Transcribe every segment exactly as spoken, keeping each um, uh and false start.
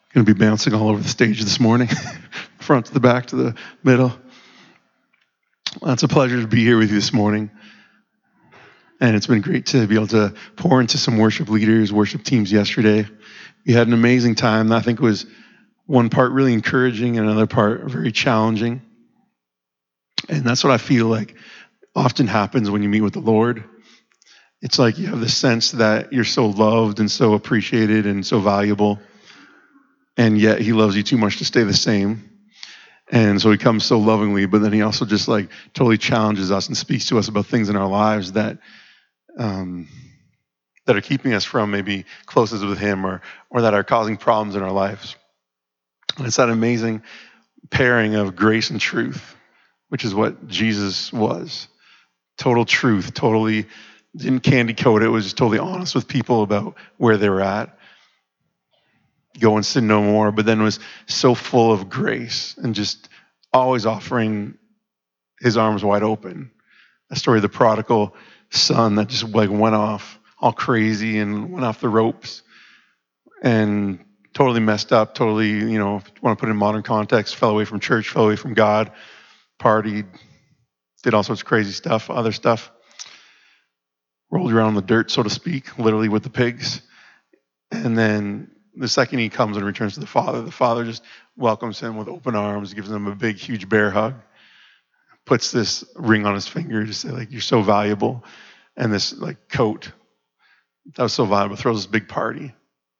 Going to be bouncing all over the stage this morning, front to the back to the middle. Well, it's a pleasure to be here with you this morning. And it's been great to be able to pour into some worship leaders, worship teams yesterday. We had an amazing time. I think it was one part really encouraging and another part very challenging. And that's what I feel like often happens when you meet with the Lord. It's like you have the sense that you're so loved and so appreciated and so valuable. And yet he loves you too much to stay the same. And so he comes so lovingly, but then he also just like totally challenges us and speaks to us about things in our lives that um, that are keeping us from maybe closeness with him or or that are causing problems in our lives. And it's that amazing pairing of grace and truth, which is what Jesus was. Total truth, totally didn't candy coat it, was just totally honest with people about where they were at. Go and sin no more, but then was so full of grace and just always offering his arms wide open. A story of the prodigal son that just like went off all crazy and went off the ropes and totally messed up, totally, you know, if you want to put it in modern context, fell away from church, fell away from God, partied, did all sorts of crazy stuff, other stuff, rolled around in the dirt, so to speak, literally with the pigs. And then the second he comes and returns to the Father, the Father just welcomes him with open arms, gives him a big, huge bear hug, puts this ring on his finger to say, like, you're so valuable, and this, like, coat that was so valuable, throws this big party.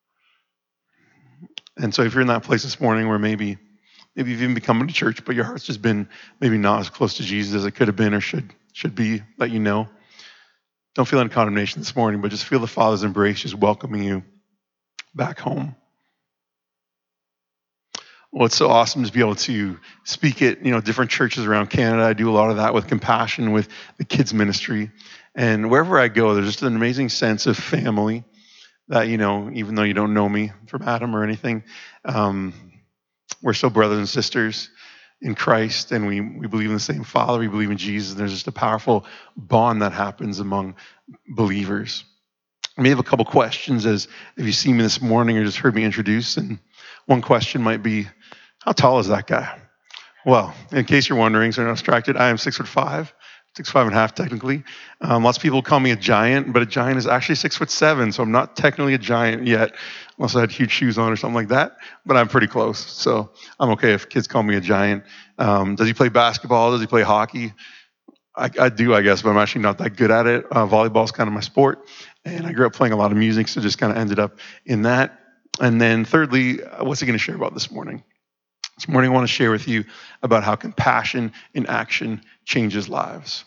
And so if you're in that place this morning where maybe maybe you've even been coming to church, but your heart's just been maybe not as close to Jesus as it could have been or should should be, let you know. Don't feel any condemnation this morning, but just feel the Father's embrace just welcoming you back home. Well, it's so awesome to be able to speak at, you know, different churches around Canada. I do a lot of that with Compassion, with the kids ministry. And wherever I go, there's just an amazing sense of family that, you know, even though you don't know me from Adam or anything, um, we're still brothers and sisters in Christ, and we, we believe in the same Father. We believe in Jesus. And there's just a powerful bond that happens among believers. I may have a couple questions as if you see me this morning or just heard me introduce. And one question might be, how tall is that guy? Well, in case you're wondering, so you're not distracted, I am six foot five, six five and a half technically. Um, lots of people call me a giant, but a giant is actually six foot seven, so I'm not technically a giant yet, unless I had huge shoes on or something like that. But I'm pretty close, so I'm okay if kids call me a giant. Um, does he play basketball? Does he play hockey? I, I do, I guess, but I'm actually not that good at it. Uh, volleyball is kind of my sport, and I grew up playing a lot of music, so just kind of ended up in that. And then thirdly, uh, what's he going to share about this morning? This morning I want to share with you about how compassion in action changes lives.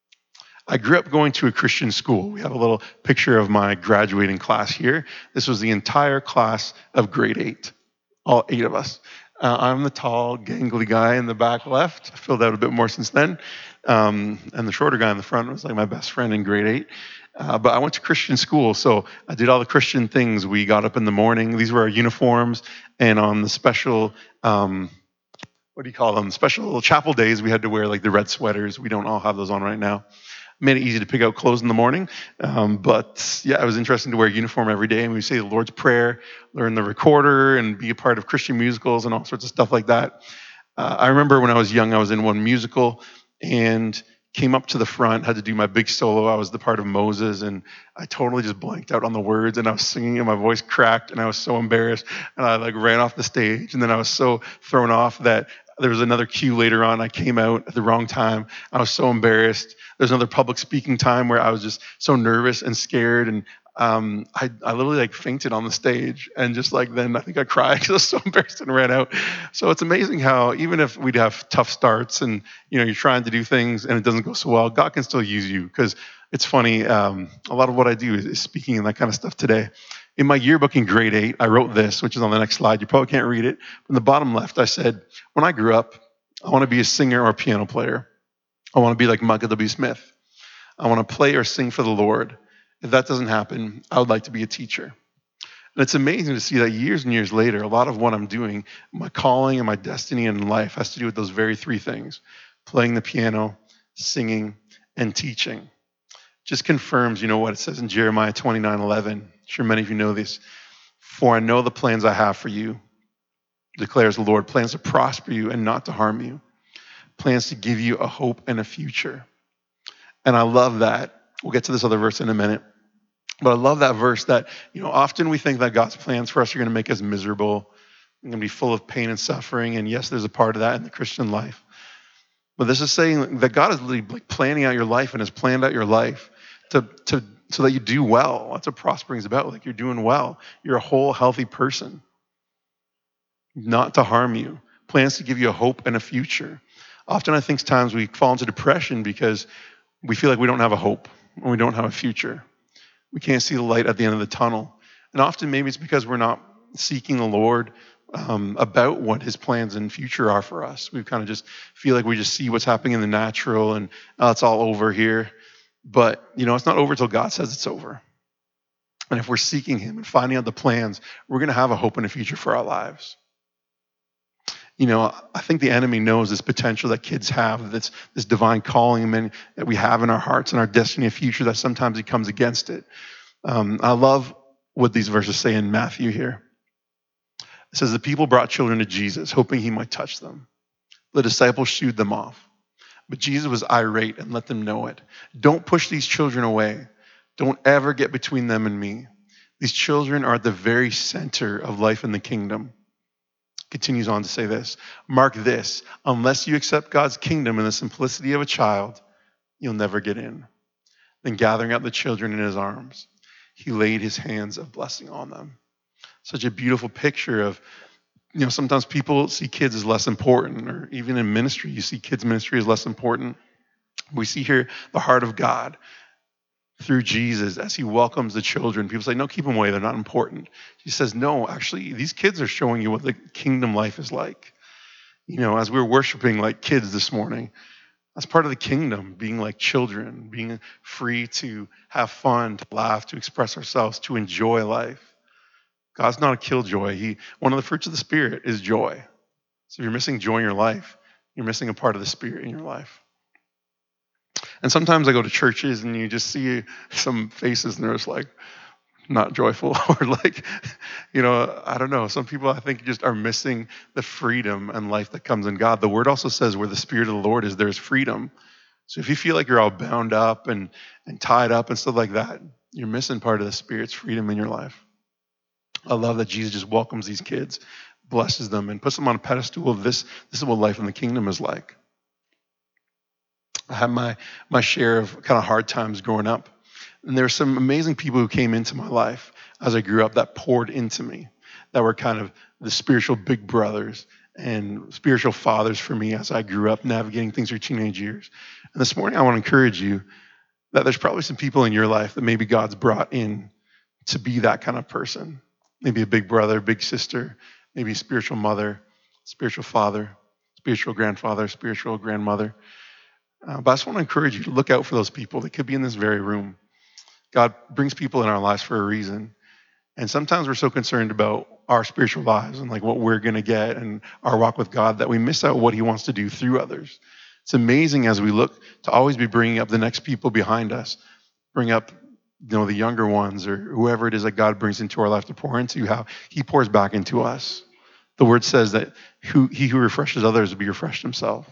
I grew up going to a Christian school. We have a little picture of my graduating class here. This was the entire class of grade eight, all eight of us. Uh, I'm the tall, gangly guy in the back left. I filled out a bit more since then. Um, and the shorter guy in the front was like my best friend in grade eight. Uh, but I went to Christian school, so I did all the Christian things. We got up in the morning. These were our uniforms. And on the special, um, what do you call them? Special chapel days, we had to wear like the red sweaters. We don't all have those on right now. Made it easy to pick out clothes in the morning. Um, but yeah, it was interesting to wear a uniform every day. And we say the Lord's Prayer, learn the recorder, and be a part of Christian musicals and all sorts of stuff like that. Uh, I remember when I was young, I was in one musical and came up to the front, had to do my big solo. I was the part of Moses, and I totally just blanked out on the words, and I was singing, and my voice cracked, and I was so embarrassed, and I like ran off the stage, and then I was so thrown off that there was another cue later on. I came out at the wrong time. I was so embarrassed. There's another public speaking time where I was just so nervous and scared, and um, I, I literally like fainted on the stage, and just like then I think I cried because I was so embarrassed and ran out. So it's amazing how even if we'd have tough starts and you know you're trying to do things and it doesn't go so well, God can still use you. Because it's funny, um, a lot of what I do is, is speaking and that kind of stuff today. In my yearbook in grade eight, I wrote this, which is on the next slide. You probably can't read it. From the bottom left, I said, when I grew up, I want to be a singer or a piano player. I want to be like Michael W. Smith. I want to play or sing for the Lord. If that doesn't happen, I would like to be a teacher. And it's amazing to see that years and years later, a lot of what I'm doing, my calling and my destiny in life has to do with those very three things: playing the piano, singing, and teaching. Just confirms, you know, what it says in Jeremiah twenty-nine eleven. I'm sure many of you know this. For I know the plans I have for you. declares the Lord, plans to prosper you and not to harm you, plans to give you a hope and a future. And I love that. We'll get to this other verse in a minute. But I love that verse that, you know, often we think that God's plans for us are going to make us miserable, going to be full of pain and suffering. And yes, there's a part of that in the Christian life. But this is saying that God is like planning out your life and has planned out your life to, to so that you do well. That's what prospering is about. Like, you're doing well. You're a whole, healthy person. Not to harm you. Plans to give you a hope and a future. Often I think times we fall into depression because we feel like we don't have a hope and we don't have a future. We can't see the light at the end of the tunnel. And often maybe it's because we're not seeking the Lord um, about what his plans and future are for us. We kind of just feel like we just see what's happening in the natural and oh, it's all over here. But, you know, it's not over till God says it's over. And if we're seeking him and finding out the plans, we're going to have a hope and a future for our lives. You know, I think the enemy knows this potential that kids have, this, this divine calling and that we have in our hearts and our destiny, a future, that sometimes he comes against it. Um, I love what these verses say in Matthew here. It says, the people brought children to Jesus, hoping he might touch them. The disciples shooed them off. But Jesus was irate and let them know it. Don't push these children away. Don't ever get between them and me. These children are at the very center of life in the kingdom. Continues on to say this. Mark this, unless you accept God's kingdom in the simplicity of a child, you'll never get in. Then gathering up the children in his arms, he laid his hands of blessing on them. Such a beautiful picture of, you know, sometimes people see kids as less important, or even in ministry, you see kids' ministry as less important. We see here the heart of God through Jesus as he welcomes the children. People say, no, keep them away. They're not important. He says, no, actually, these kids are showing you what the kingdom life is like. You know, as we were worshiping like kids this morning, that's part of the kingdom, being like children, being free to have fun, to laugh, to express ourselves, to enjoy life. God's not a killjoy. He, one of the fruits of the Spirit is joy. So if you're missing joy in your life, you're missing a part of the Spirit in your life. And sometimes I go to churches and you just see some faces and they're just like, not joyful, or like, you know, I don't know. Some people I think just are missing the freedom and life that comes in God. The word also says where the Spirit of the Lord is, there's freedom. So if you feel like you're all bound up and, and tied up and stuff like that, you're missing part of the Spirit's freedom in your life. I love that Jesus just welcomes these kids, blesses them, and puts them on a pedestal of this. This is what life in the kingdom is like. I had my, my share of kind of hard times growing up. And there were some amazing people who came into my life as I grew up that poured into me, that were kind of the spiritual big brothers and spiritual fathers for me as I grew up navigating things through teenage years. And this morning I want to encourage you that there's probably some people in your life that maybe God's brought in to be that kind of person. Maybe a big brother, big sister, maybe a spiritual mother, spiritual father, spiritual grandfather, spiritual grandmother. Uh, but I just want to encourage you to look out for those people. They could be in this very room. God brings people in our lives for a reason. And sometimes we're so concerned about our spiritual lives and like what we're going to get and our walk with God that we miss out what he wants to do through others. It's amazing as we look to always be bringing up the next people behind us, bring up, you know, the younger ones or whoever it is that God brings into our life to pour into, how he pours back into us. The word says that who, he who refreshes others will be refreshed himself.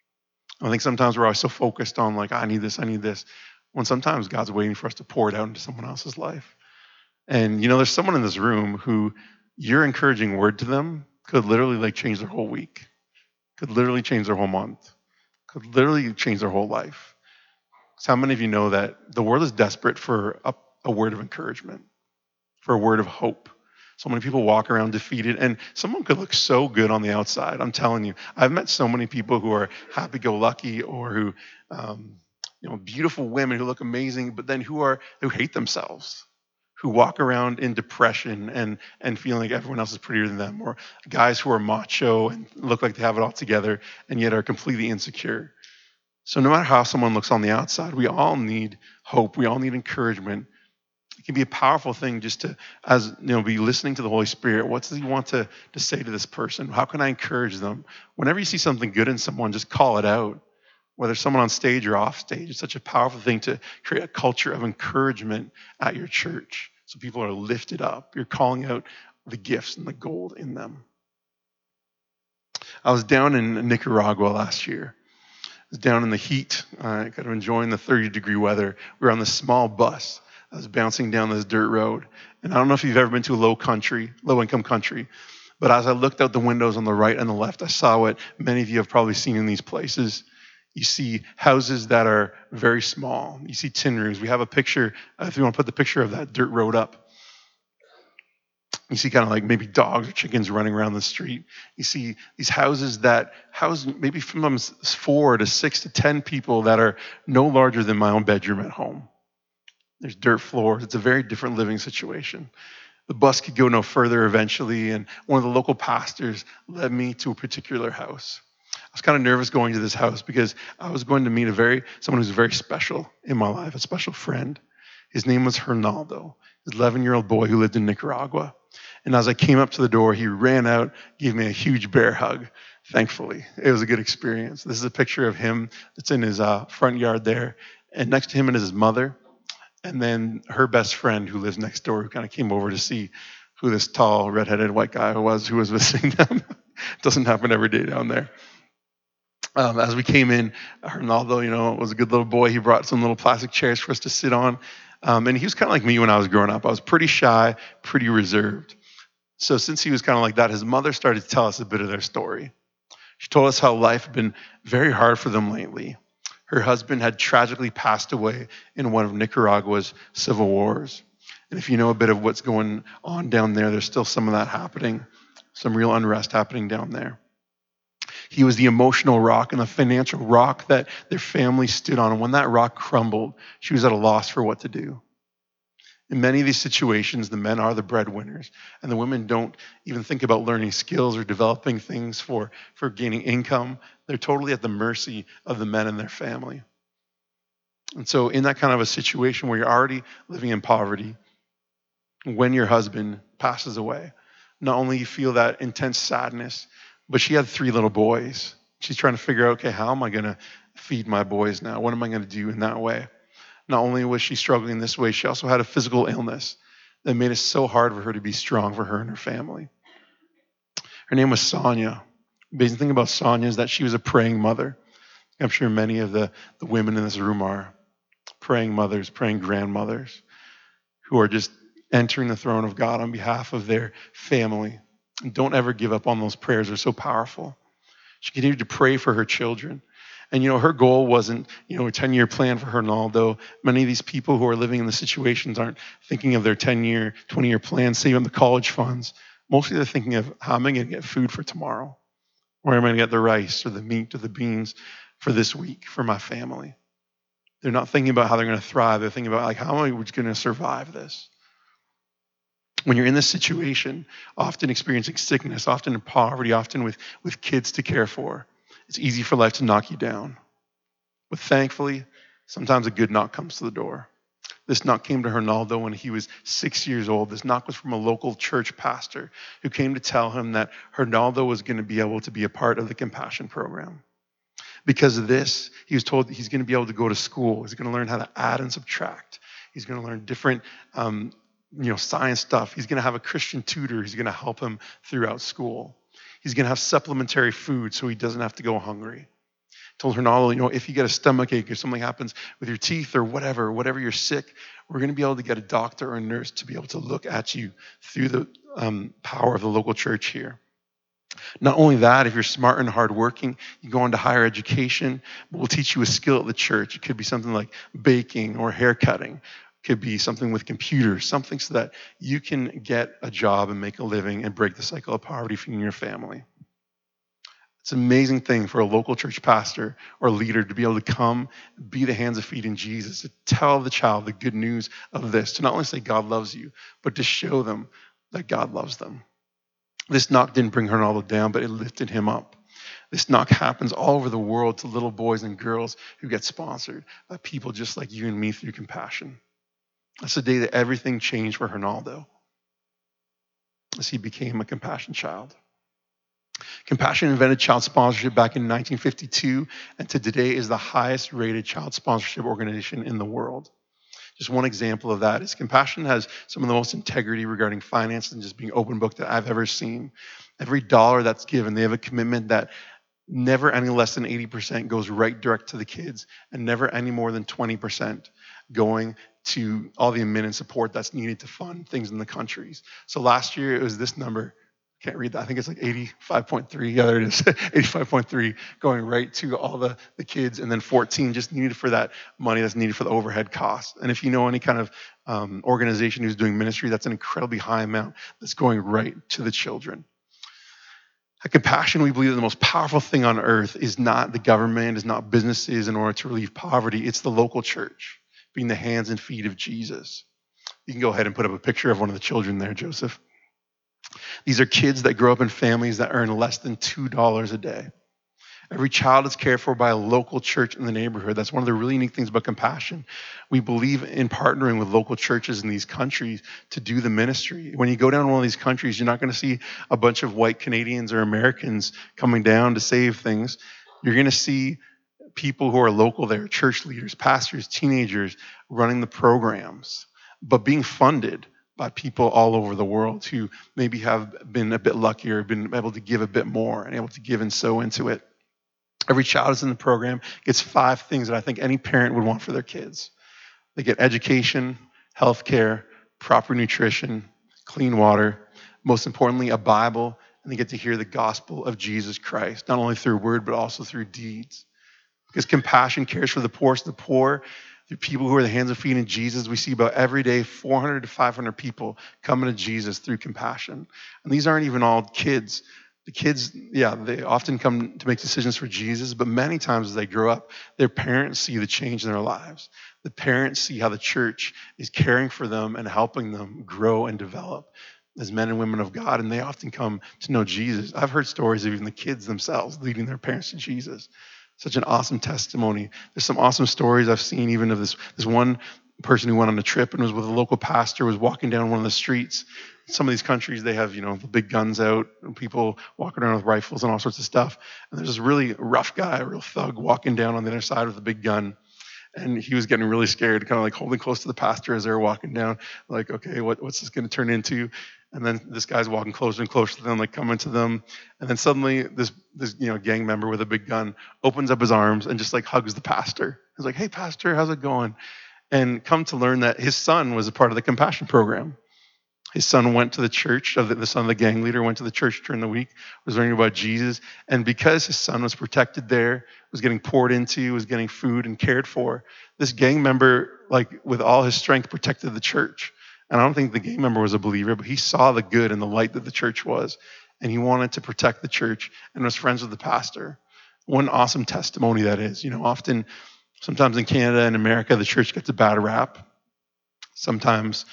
I think sometimes we're always so focused on like, I need this, I need this, when sometimes God's waiting for us to pour it out into someone else's life. And, you know, there's someone in this room who your encouraging word to them could literally like change their whole week, could literally change their whole month, could literally change their whole life. So how many of you know that the world is desperate for a, a word of encouragement, for a word of hope? So many people walk around defeated, and someone could look so good on the outside. I'm telling you, I've met so many people who are happy-go-lucky or who, um, you know, beautiful women who look amazing, but then who are who hate themselves, who walk around in depression and and feeling like everyone else is prettier than them, or guys who are macho and look like they have it all together and yet are completely insecure. So no matter how someone looks on the outside, we all need hope. We all need encouragement. It can be a powerful thing just to, as you know, be listening to the Holy Spirit. What does he want to, to say to this person? How can I encourage them? Whenever you see something good in someone, just call it out. Whether someone on stage or off stage, it's such a powerful thing to create a culture of encouragement at your church. So people are lifted up. You're calling out the gifts and the gold in them. I was down in Nicaragua last year. I was down in the heat, uh, kind of enjoying the thirty degree weather. We were on this small bus. I was bouncing down this dirt road. And I don't know if you've ever been to a low country, low income country, but as I looked out the windows on the right and the left, I saw what many of you have probably seen in these places. You see houses that are very small. You see tin roofs. We have a picture, uh, if you want to put the picture of that dirt road up. You see kind of like maybe dogs or chickens running around the street. You see these houses that house maybe from four to six to ten people that are no larger than my own bedroom at home. There's dirt floors. It's a very different living situation. The bus could go no further eventually, and one of the local pastors led me to a particular house. I was kind of nervous going to this house because I was going to meet a very someone who's very special in my life, a special friend. His name was Hernaldo, an eleven-year-old boy who lived in Nicaragua. And as I came up to the door, he ran out, gave me a huge bear hug, thankfully. It was a good experience. This is a picture of him that's in his uh, front yard there. And next to him is his mother. And then her best friend who lives next door, who kind of came over to see who this tall, redheaded white guy was who was visiting them. Doesn't happen every day down there. Um, as we came in, Hernaldo, you know, was a good little boy. He brought some little plastic chairs for us to sit on. Um, and he was kind of like me when I was growing up. I was pretty shy, pretty reserved. So since he was kind of like that, his mother started to tell us a bit of their story. She told us how life had been very hard for them lately. Her husband had tragically passed away in one of Nicaragua's civil wars. And if you know a bit of what's going on down there, there's still some of that happening, some real unrest happening down there. He was the emotional rock and the financial rock that their family stood on. And when that rock crumbled, she was at a loss for what to do. In many of these situations, the men are the breadwinners, and the women don't even think about learning skills or developing things for, for gaining income. They're totally at the mercy of the men and their family. And so in that kind of a situation where you're already living in poverty, when your husband passes away, not only you feel that intense sadness, but she had three little boys. She's trying to figure out, okay, how am I going to feed my boys now? What am I going to do in that way? Not only was she struggling this way, she also had a physical illness that made it so hard for her to be strong for her and her family. Her name was Sonia. The amazing thing about Sonia is that she was a praying mother. I'm sure many of the, the women in this room are praying mothers, praying grandmothers who are just entering the throne of God on behalf of their family. And don't ever give up on those prayers. They're so powerful. She continued to pray for her children. And, you know, her goal wasn't, you know, a ten-year plan for Hernaldo. Many of these people who are living in the situations aren't thinking of their ten-year, twenty-year plan, saving the college funds. Mostly they're thinking of how am I going to get food for tomorrow? Where am I going to get the rice or the meat or the beans for this week for my family? They're not thinking about how they're going to thrive. They're thinking about, like, how am I going to survive this? When you're in this situation, often experiencing sickness, often in poverty, often with, with kids to care for, it's easy for life to knock you down. But thankfully, sometimes a good knock comes to the door. This knock came to Hernaldo when he was six years old. This knock was from a local church pastor who came to tell him that Hernaldo was going to be able to be a part of the Compassion program. Because of this, he was told that he's going to be able to go to school. He's going to learn how to add and subtract. He's going to learn different um, you know, science stuff. He's going to have a Christian tutor who's going to help him throughout school. He's going to have supplementary food so he doesn't have to go hungry. Told Hernaldo, you know, if you get a stomach ache or something happens with your teeth or whatever, whatever you're sick, we're going to be able to get a doctor or a nurse to be able to look at you through the um, power of the local church here. Not only that, if you're smart and hardworking, you go on to higher education, but we'll teach you a skill at the church. It could be something like baking or hair cutting. It could be something with computers, something so that you can get a job and make a living and break the cycle of poverty for you and your family. It's an amazing thing for a local church pastor or leader to be able to come, be the hands and feet in Jesus, to tell the child the good news of this, to not only say God loves you, but to show them that God loves them. This knock didn't bring Hernaldo down, but it lifted him up. This knock happens all over the world to little boys and girls who get sponsored by people just like you and me through Compassion. That's the day that everything changed for Hernaldo as he became a Compassion child. Compassion invented child sponsorship back in nineteen fifty-two, and to today is the highest rated child sponsorship organization in the world. Just one example of that is Compassion has some of the most integrity regarding finance and just being open book that I've ever seen. Every dollar that's given, they have a commitment that never any less than eighty percent goes right direct to the kids, and never any more than twenty percent going to all the admin and support that's needed to fund things in the countries. So last year it was this number. Can't read that. I think it's like eighty-five point three. Yeah, there it is. eighty-five point three going right to all the, the kids, and then fourteen just needed for that money that's needed for the overhead costs. And if you know any kind of um, organization who's doing ministry, that's an incredibly high amount that's going right to the children. At Compassion, we believe that the most powerful thing on earth is not the government, is not businesses in order to relieve poverty. It's the local church, being the hands and feet of Jesus. You can go ahead and put up a picture of one of the children there, Joseph. These are kids that grow up in families that earn less than two dollars a day. Every child is cared for by a local church in the neighborhood. That's one of the really unique things about Compassion. We believe in partnering with local churches in these countries to do the ministry. When you go down to one of these countries, you're not going to see a bunch of white Canadians or Americans coming down to save things. You're going to see people who are local there, church leaders, pastors, teenagers, running the programs, but being funded by people all over the world who maybe have been a bit luckier, been able to give a bit more and able to give and sow into it. Every child that's in the program gets five things that I think any parent would want for their kids. They get education, health care, proper nutrition, clean water, most importantly, a Bible, and they get to hear the gospel of Jesus Christ, not only through word, but also through deeds. Because Compassion cares for the poorest of the poor, through people who are the hands and feet in Jesus. We see about every day four hundred to five hundred people coming to Jesus through Compassion. And these aren't even all kids. The kids, yeah, they often come to make decisions for Jesus, but many times as they grow up, their parents see the change in their lives. The parents see how the church is caring for them and helping them grow and develop as men and women of God, and they often come to know Jesus. I've heard stories of even the kids themselves leading their parents to Jesus. Such an awesome testimony. There's some awesome stories I've seen even of this, this one person who went on a trip and was with a local pastor, was walking down one of the streets. Some of these countries, they have, you know, the big guns out and people walking around with rifles and all sorts of stuff. And there's this really rough guy, a real thug, walking down on the other side with a big gun. And he was getting really scared, kind of like holding close to the pastor as they were walking down, like, okay, what, what's this going to turn into? And then this guy's walking closer and closer to them, like coming to them. And then suddenly this, this you know, gang member with a big gun opens up his arms and just like hugs the pastor. He's like, hey, pastor, how's it going? And come to learn that his son was a part of the Compassion program. His son went to the church, of the, the son of the gang leader, went to the church during the week, was learning about Jesus. And because his son was protected there, was getting poured into, was getting food and cared for, this gang member, like with all his strength, protected the church. And I don't think the gang member was a believer, but he saw the good and the light that the church was. And he wanted to protect the church and was friends with the pastor. One awesome testimony that is. You know, often, sometimes in Canada and America, the church gets a bad rap. Sometimes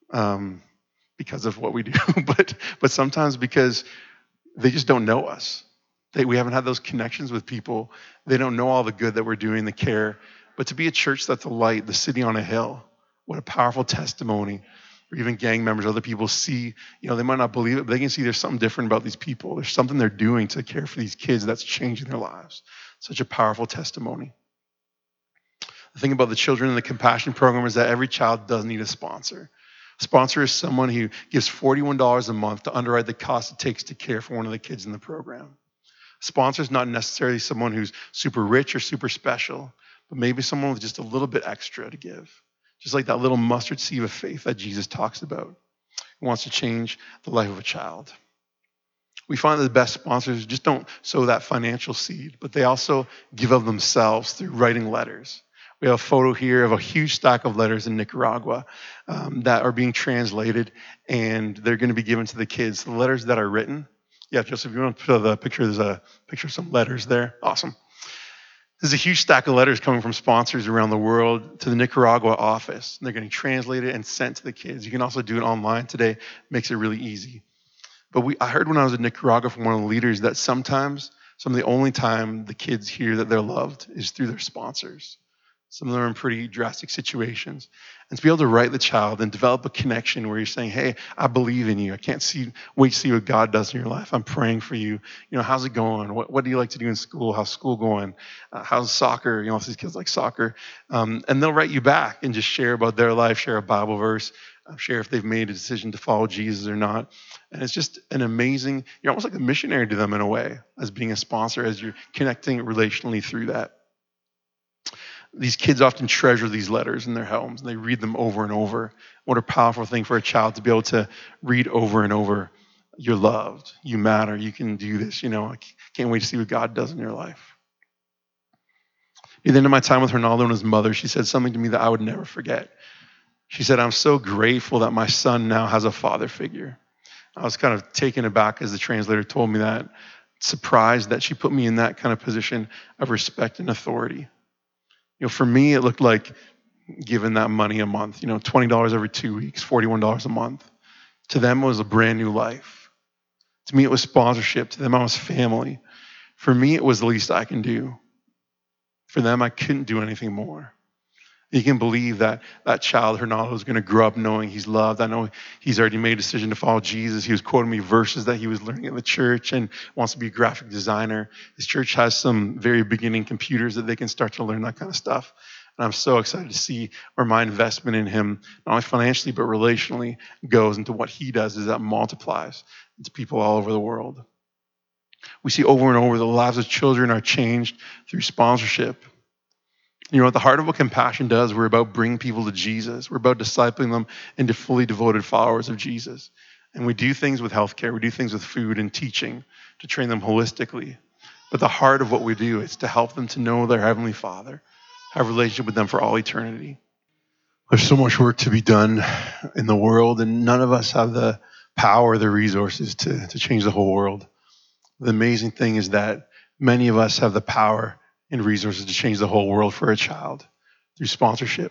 um, because of what we do, but but sometimes because they just don't know us. They, we haven't had those connections with people. They don't know all the good that we're doing, the care. But to be a church that's a light, the city on a hill, what a powerful testimony. Or even gang members, other people see, you know, they might not believe it, but they can see there's something different about these people. There's something they're doing to care for these kids that's changing their lives. Such a powerful testimony. The thing about the children in the Compassion program is that every child does need a sponsor. A sponsor is someone who gives forty-one dollars a month to underwrite the cost it takes to care for one of the kids in the program. A sponsor is not necessarily someone who's super rich or super special, but maybe someone with just a little bit extra to give. Just like that little mustard seed of faith that Jesus talks about. He wants to change the life of a child. We find that the best sponsors just don't sow that financial seed, but they also give of themselves through writing letters. We have a photo here of a huge stack of letters in Nicaragua um, that are being translated, and they're going to be given to the kids. The letters that are written. Yeah, Joseph, if you want to put the picture, there's a picture of some letters there. Awesome. There's a huge stack of letters coming from sponsors around the world to the Nicaragua office. They're getting translated and sent to the kids. You can also do it online today. Makes it really easy. But we, I heard when I was in Nicaragua from one of the leaders that sometimes, some of the only time the kids hear that they're loved is through their sponsors. Some of them are in pretty drastic situations. And to be able to write the child and develop a connection where you're saying, hey, I believe in you. I can't see, wait to see what God does in your life. I'm praying for you. You know, how's it going? What, what do you like to do in school? How's school going? Uh, how's soccer? You know, these kids like soccer. Um, and they'll write you back and just share about their life, share a Bible verse, uh, share if they've made a decision to follow Jesus or not. And it's just an amazing, you're almost like a missionary to them in a way, as being a sponsor, as you're connecting relationally through that. These kids often treasure these letters in their homes, and they read them over and over. What a powerful thing for a child to be able to read over and over. You're loved. You matter. You can do this. You know, I can't wait to see what God does in your life. At the end of my time with Ronaldo and his mother, she said something to me that I would never forget. She said, I'm so grateful that my son now has a father figure. I was kind of taken aback as the translator told me that, surprised that she put me in that kind of position of respect and authority. You know, for me, it looked like giving that money a month, you know, twenty dollars every two weeks, forty-one dollars a month. To them, it was a brand new life. To me, it was sponsorship. To them, I was family. For me, it was the least I can do. For them, I couldn't do anything more. You can believe that that child, Ronaldo, is going to grow up knowing he's loved. I know he's already made a decision to follow Jesus. He was quoting me verses that he was learning at the church and wants to be a graphic designer. His church has some very beginning computers that they can start to learn that kind of stuff. And I'm so excited to see where my investment in him, not only financially, but relationally, goes into what he does is that multiplies into people all over the world. We see over and over the lives of children are changed through sponsorship. You know, at the heart of what Compassion does, we're about bringing people to Jesus. We're about discipling them into fully devoted followers of Jesus. And we do things with healthcare. We do things with food and teaching to train them holistically. But the heart of what we do is to help them to know their Heavenly Father, have a relationship with them for all eternity. There's so much work to be done in the world, and none of us have the power or the resources to, to change the whole world. The amazing thing is that many of us have the power and resources to change the whole world for a child through sponsorship.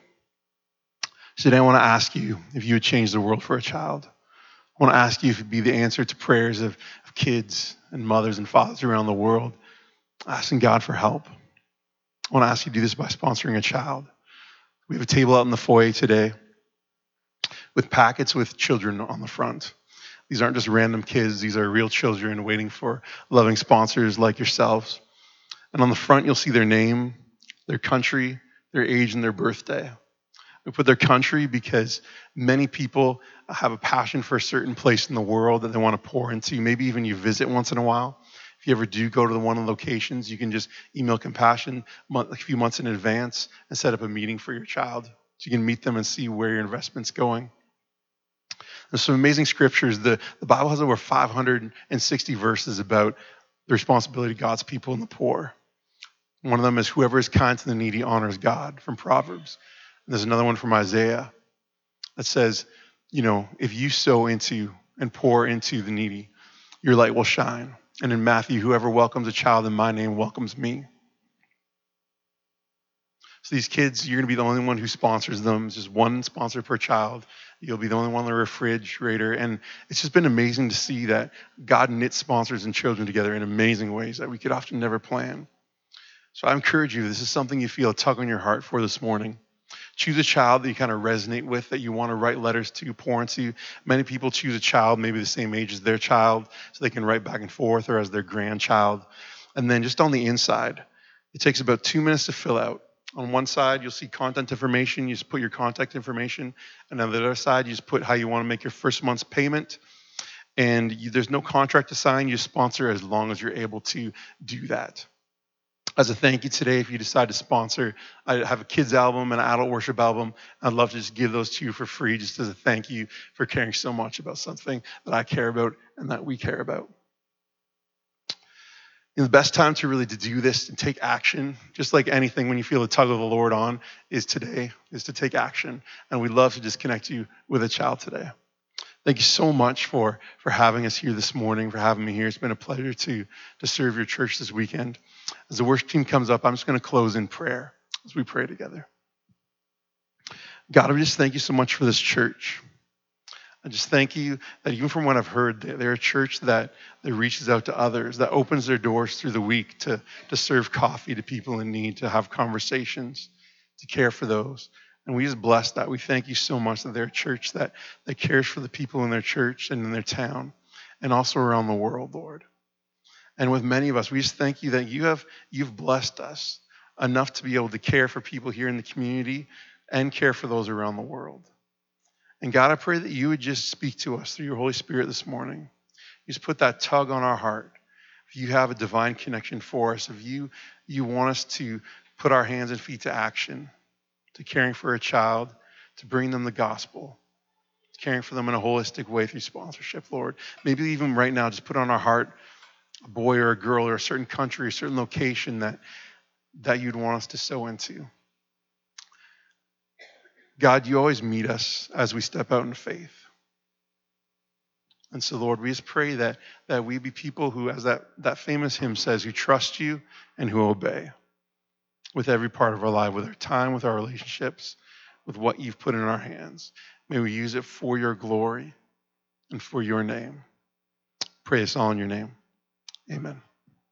So today I want to ask you if you would change the world for a child. I want to ask you if it would be the answer to prayers of, of kids and mothers and fathers around the world, asking God for help. I want to ask you to do this by sponsoring a child. We have a table out in the foyer today with packets with children on the front. These aren't just random kids. These are real children waiting for loving sponsors like yourselves. And on the front, you'll see their name, their country, their age, and their birthday. We put their country because many people have a passion for a certain place in the world that they want to pour into. Maybe even you visit once in a while. If you ever do go to the one of the locations, you can just email Compassion a few months in advance and set up a meeting for your child so you can meet them and see where your investment's going. There's some amazing scriptures. The, the Bible has over five hundred sixty verses about the responsibility of God's people and the poor. One of them is whoever is kind to the needy honors God from Proverbs. And there's another one from Isaiah that says, you know, if you sow into and pour into the needy, your light will shine. And in Matthew, whoever welcomes a child in my name welcomes me. So these kids, you're going to be the only one who sponsors them. It's just one sponsor per child. You'll be the only one on the refrigerator. And it's just been amazing to see that God knits sponsors and children together in amazing ways that we could often never plan. So I encourage you, this is something you feel a tug on your heart for this morning. Choose a child that you kind of resonate with, that you want to write letters to, pour into. Many people choose a child maybe the same age as their child so they can write back and forth, or as their grandchild. And then just on the inside, it takes about two minutes to fill out. On one side, you'll see contact information. You just put your contact information. And on the other side, you just put how you want to make your first month's payment. And you, there's no contract to sign. You sponsor as long as you're able to do that. As a thank you today, if you decide to sponsor, I have a kids album and an adult worship album. I'd love to just give those to you for free, just as a thank you for caring so much about something that I care about and that we care about. You know, the best time to really to do this and take action, just like anything when you feel the tug of the Lord on, is today, is to take action. And we'd love to just connect you with a child today. Thank you so much for, for having us here this morning, for having me here. It's been a pleasure to, to serve your church this weekend. As the worship team comes up, I'm just going to close in prayer as we pray together. God, I just thank you so much for this church. I just thank you that even from what I've heard, they're a church that, that reaches out to others, that opens their doors through the week to, to serve coffee to people in need, to have conversations, to care for those. And we just bless that. We thank you so much that they're a church that, that cares for the people in their church and in their town and also around the world, Lord. And with many of us, we just thank you that you have you've blessed us enough to be able to care for people here in the community and care for those around the world. And God, I pray that you would just speak to us through your Holy Spirit this morning. You just put that tug on our heart. If you have a divine connection for us, if you you want us to put our hands and feet to action, to caring for a child, to bring them the gospel, to caring for them in a holistic way through sponsorship, Lord. Maybe even right now, just put on our heart a boy or a girl or a certain country, a certain location that, that you'd want us to sow into. God, you always meet us as we step out in faith. And so, Lord, we just pray that, that we be people who, as that, that famous hymn says, who trust you and who obey with every part of our life, with our time, with our relationships, with what you've put in our hands. May we use it for your glory and for your name. Pray this all in your name. Amen.